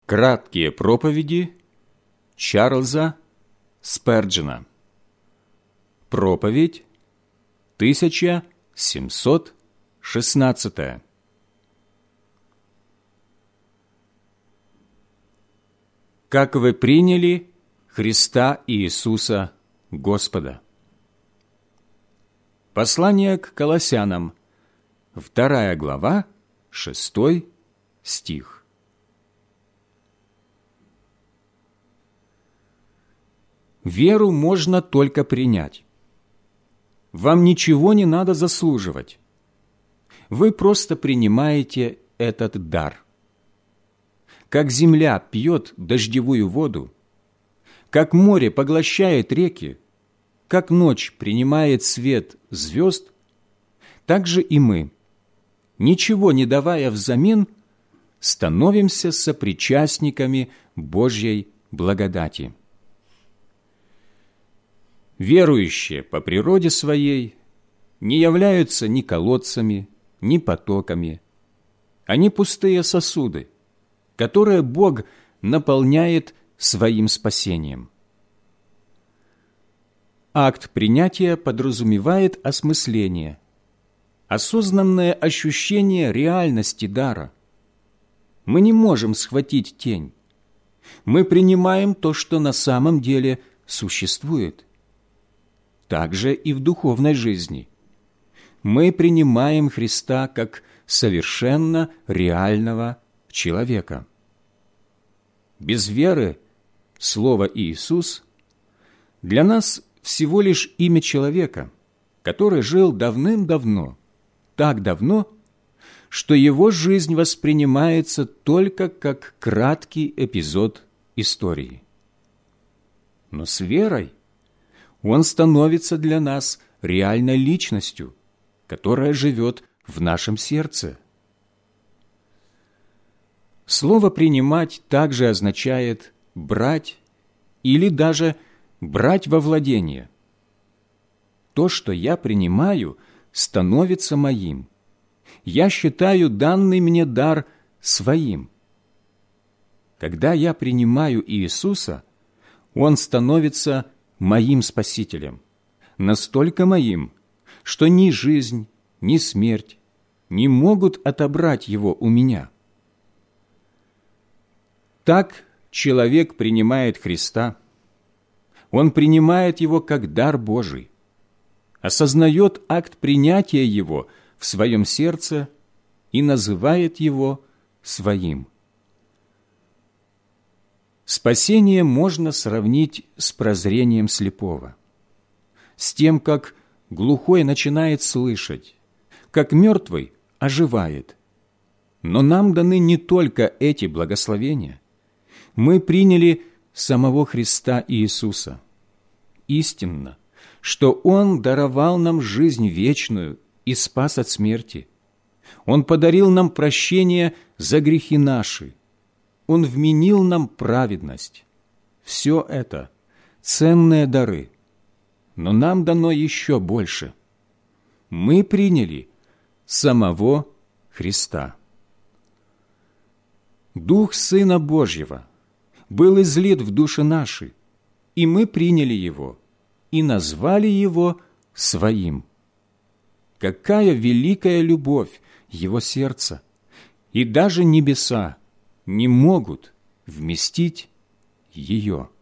Краткие проповеди Чарльза Сперджена. Проповедь 1716. Как вы приняли Христа Иисуса Господа. Послание к Колоссянам, 2 глава, 6 стих. Веру можно только принять. Вам ничего не надо заслуживать. Вы просто принимаете этот дар. Как земля пьет дождевую воду, как море поглощает реки, как ночь принимает свет звезд, так же и мы, ничего не давая взамен, становимся сопричастниками Божьей благодати. Верующие по природе своей не являются ни колодцами, ни потоками. Они пустые сосуды, которые Бог наполняет своим спасением. Акт принятия подразумевает осмысление, осознанное ощущение реальности дара. Мы не можем схватить тень. Мы принимаем то, что на самом деле существует. Так же и в духовной жизни. Мы принимаем Христа как совершенно реального человека. Без веры слово «Иисус» для нас всего лишь имя человека, который жил давным-давно, так давно, что его жизнь воспринимается только как краткий эпизод истории. Но с верой он становится для нас реальной личностью, которая живет в нашем сердце. Слово «принимать» также означает «брать» или даже «брать во владение». То, что я принимаю, становится моим. Я считаю данный мне дар своим. Когда я принимаю Иисуса, Он становится моим Спасителем, настолько моим, что ни жизнь, ни смерть не могут отобрать Его у меня. Так человек принимает Христа. Он принимает Его как дар Божий, осознает акт принятия Его в своем сердце и называет Его своим. Спасение можно сравнить с прозрением слепого, с тем, как глухой начинает слышать, как мертвый оживает. Но нам даны не только эти благословения. Мы приняли самого Христа Иисуса. Истинно, что Он даровал нам жизнь вечную и спас от смерти. Он подарил нам прощение за грехи наши. Он вменил нам праведность. Все это ценные дары, но нам дано еще больше. Мы приняли самого Христа. Дух Сына Божьего был излит в души наши, и мы приняли Его и назвали Его Своим. Какая великая любовь Его сердца! И даже небеса не могут вместить ее.